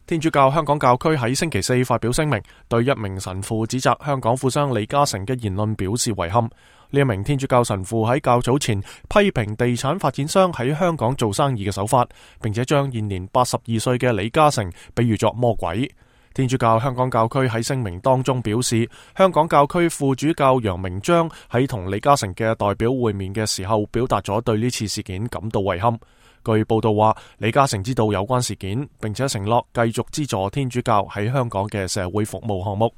天主教香港教區喺星期四發表聲明，對一名神父指責香港富商李嘉誠嘅言論表示遺憾。呢一名天主教神父喺較早前批評地產發展商喺香港做生意嘅手法，並且將現年82歲嘅李嘉誠比喻作魔鬼。天主教香港教區喺聲明當中表示，香港教區副主教楊明章喺同李嘉誠嘅代表會面嘅時候，表達咗對呢次事件感到遺憾。據報道話，李嘉誠知道有關事件，並且承諾繼續資助天主教喺香港嘅社會服務項目。